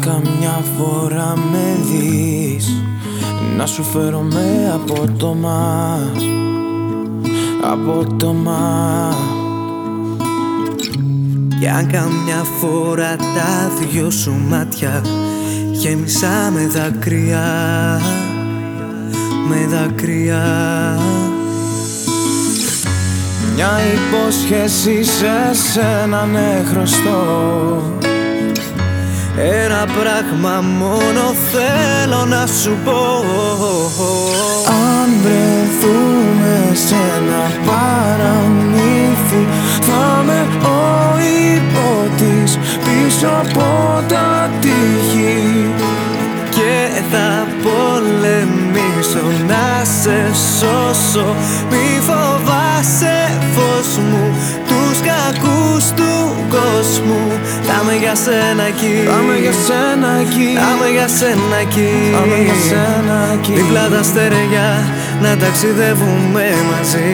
καμιά φορά με δεις, να σου φέρω με απότομα, απότομα. Κι αν καμιά φορά τα δυο σου μάτια γέμισα με δάκρυα, με δάκρυα, μια υπόσχεση σε σένα ναι χρωστώ. Ένα πράγμα μόνο θέλω να σου πω. Αν βρεθούμε σε ένα παραμύθι, θα είμαι ο υπότης πίσω από τα τείχη. Και θα πολεμήσω να σε σώσω. Μη φοβάσαι φως μου, τους κακούς του κόσμου. Θα είμαι για σένα εκεί, θα είμαι για σένα εκεί, θα είμαι για σένα εκεί, θα είμαι για σένα εκεί. Δίπλα τα αστέρια να ταξιδεύουμε μαζί.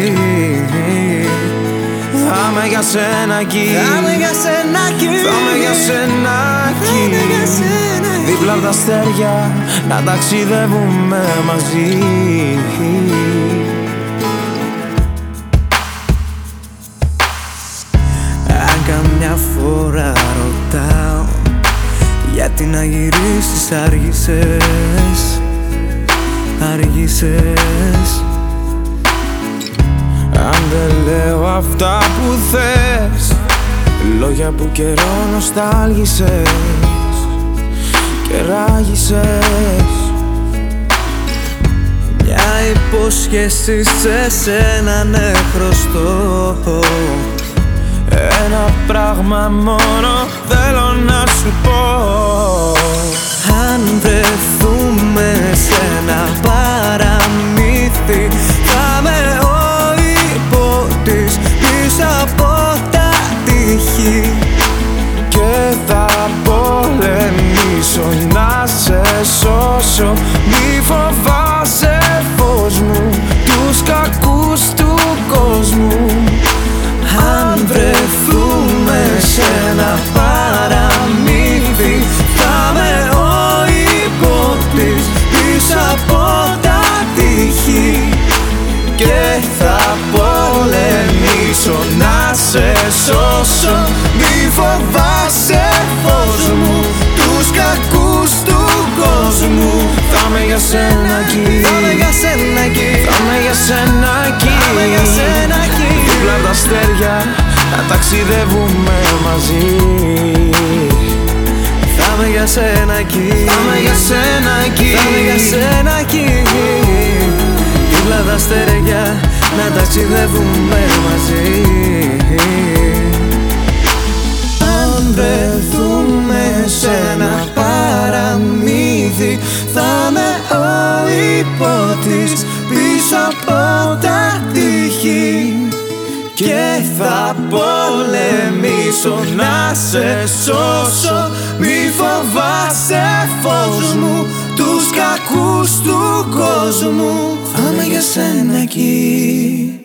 Θα είμαι για σένα εκεί, θα είμαι για σένα εκεί, θα είμαι για σένα εκεί. Δίπλα απ' τα αστέρια να ταξιδεύουμε μαζί. Αν καμιά φορά ρωτάω γιατί να γυρίσεις άργησες, άργησες. Αν δεν λέω αυτά που θες, λόγια που καιρό νοστάλγησες και ράγισες. Μια υπόσχεση σε σένα ναι χρωστώ. Ένα πράγμα μόνο θέλω να σου πω. Αν βρεθούμε σε ένα παραμύθι, θα είμαι ο υπότης πίσω από τα τείχη. Και θα πολεμήσω να σε σώσω. Μη φοβάσαι φως μου, τους κακούς του κόσμου. Αν βρεθούμε σε ένα παραμύθι, θα είμαι ο υπότης πίσω από τα τείχη. Και θα πολεμήσω να σε σώσω. Μη φοβάσαι φως μου, τους κακούς του κόσμου. Θα είμαι για σένα εκεί, θα είμαι για σένα εκεί, θα είμαι για σένα εκεί, θα είμαι για σένα εκεί. Δίπλα απ' τα αστέρια να ταξιδεύουμε μαζί. Θα είμαι για σένα εκεί, θα είμαι για σένα εκεί, θα είμαι για σένα εκεί. Δίπλα απ' τα αστέρια να ταξιδεύουμε μαζί. Αν βρεθούμε σε ένα παραμύθι, θα είμαι ο υπότης πίσω από τα τείχη. Και θα πολεμήσω να σε σώσω. Μη φοβάσαι φως μου, τους κακούς του κόσμου. Θα είμαι για σένα εκεί.